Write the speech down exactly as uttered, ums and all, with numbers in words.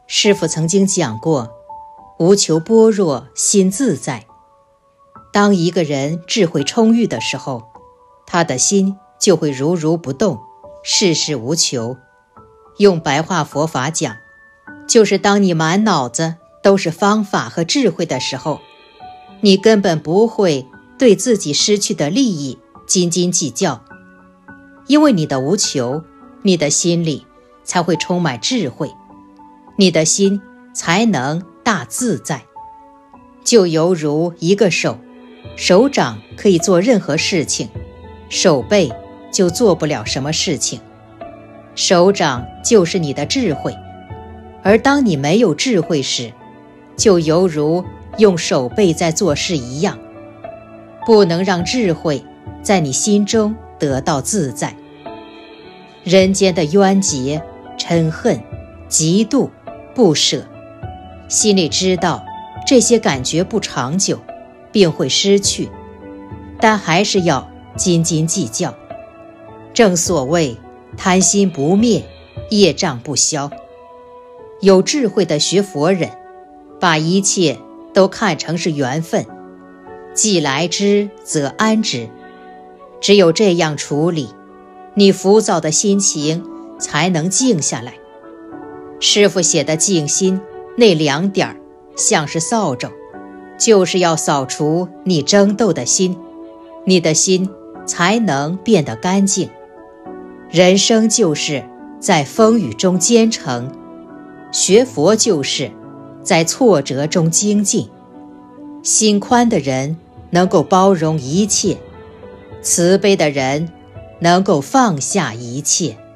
师父曾经讲过，无求般若心自在。当一个人智慧充裕的时候，他的心就会如如不动，事事无求。用白话佛法讲，就是当你满脑子都是方法和智慧的时候，你根本不会对自己失去的利益斤斤计较，因为你的无求，你的心里才会充满智慧，你的心才能大自在。就犹如一个手，手掌可以做任何事情，手背就做不了什么事情。手掌就是你的智慧，而当你没有智慧时，就犹如用手背在做事一样，不能让智慧在你心中得到自在。人间的冤结、嗔恨、嫉妒、不舍，心里知道这些感觉不长久，并会失去，但还是要斤斤计较。正所谓贪心不灭，业障不消。有智慧的学佛人，把一切都看成是缘分，既来之则安之。只有这样处理，你浮躁的心情才能静下来。师父写的静心那两点像是扫帚，就是要扫除你争斗的心，你的心才能变得干净。人生就是在风雨中兼程，学佛就是在挫折中精进。心宽的人能够包容一切，慈悲的人能够放下一切。